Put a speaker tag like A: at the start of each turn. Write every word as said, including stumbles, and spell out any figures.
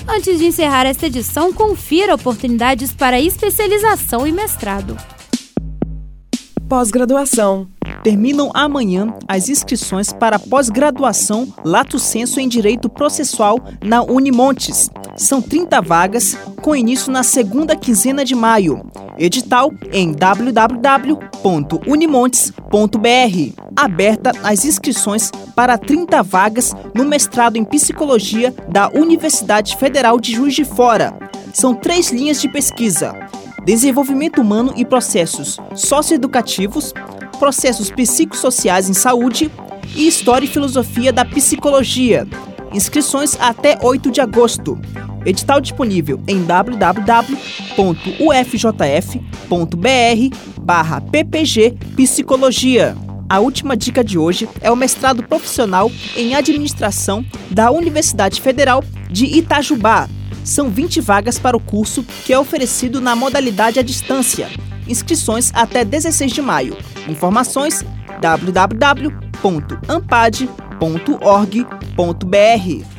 A: Antes de encerrar esta edição, confira oportunidades para especialização e mestrado.
B: Pós-graduação.
C: Terminam amanhã as inscrições para pós-graduação Lato Sensu em Direito Processual na Unimontes. São trinta vagas, com início na segunda quinzena de maio. Edital em w w w ponto unimontes ponto b r. Aberta as inscrições para trinta vagas no mestrado em Psicologia da Universidade Federal de Juiz de Fora. São três linhas de pesquisa: desenvolvimento humano e processos socioeducativos, processos psicossociais em saúde e história e filosofia da psicologia. Inscrições até oito de agosto. Edital disponível em w w w ponto u f j f ponto b r barra p p g Psicologia. A última dica de hoje é o mestrado profissional em administração da Universidade Federal de Itajubá. São vinte vagas para o curso, que é oferecido na modalidade à distância. Inscrições até dezesseis de maio. Informações w w w ponto ampad ponto org ponto b r.